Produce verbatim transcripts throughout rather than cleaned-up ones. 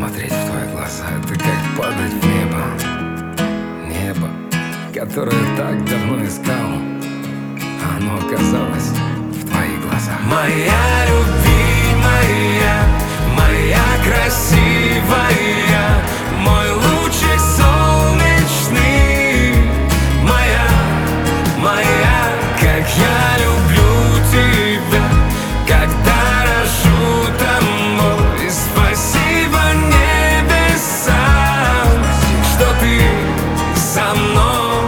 Смотреть в твои глаза — это как падать в небо. Небо, которое так давно искал, а оно оказалось в твоих глазах. Моя любимая, моя красивая, мой лучик солнечный, моя, моя, как я люблю тебя, когда рожу тобой. Спасибо небесам, что ты со мной.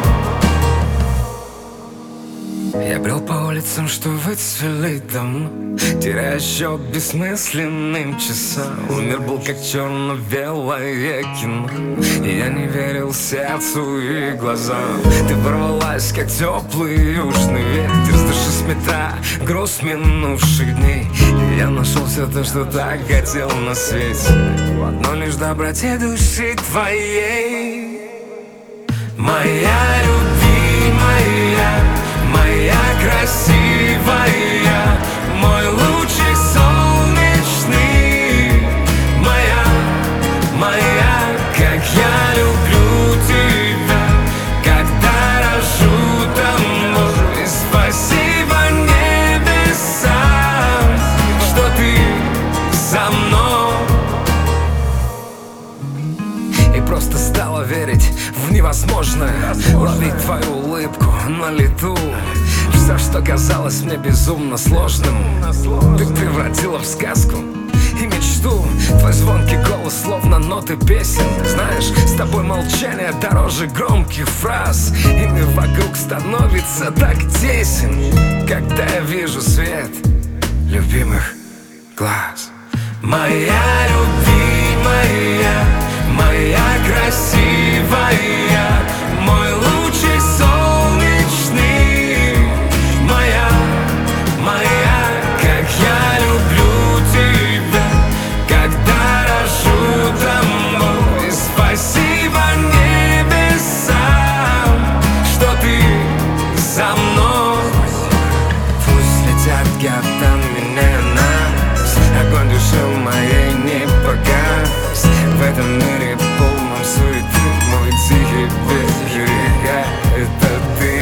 Я брел по улицам, что выцвели дома, теряя счет бессмысленным часам. Мир был как черно-белое кино, и я не верил сердцу и глазам. Ты ворвалась, как теплый южный ветер, с души сметая груз минувших дней. И я нашел все то, что так хотел на свете, в одной лишь доброте души твоей. Моя любимая, моя красивая, мой лучик солнечный, моя, моя, как я люблю тебя, когда рожу тобой. Спасибо небесам, что ты со мной. И просто стала верить в невозможное, ловить твою улыбку на лету. Все, что казалось мне безумно сложным, ты превратила в сказку и мечту. Твой звонкий голос, словно ноты песен. Знаешь, с тобой молчание дороже громких фраз, и мир вокруг становится так тесен, когда я вижу свет любимых глаз. Моя любимая, моя красивая, мой лучик солнечный, моя, моя, как я люблю тебя, когда рожу тобой. Спасибо небесам, что ты со мной. Пусть летят годами нас, огонь души моей не погас. В этом мире полном суеты, мой тихий берега — это ты.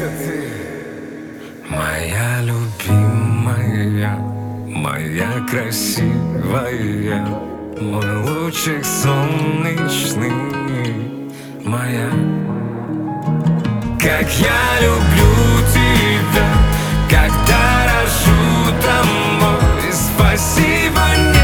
Моя любимая, моя красивая, мой лучик солнечный, моя. Как я люблю тебя, когда рожу тобой. Спасибо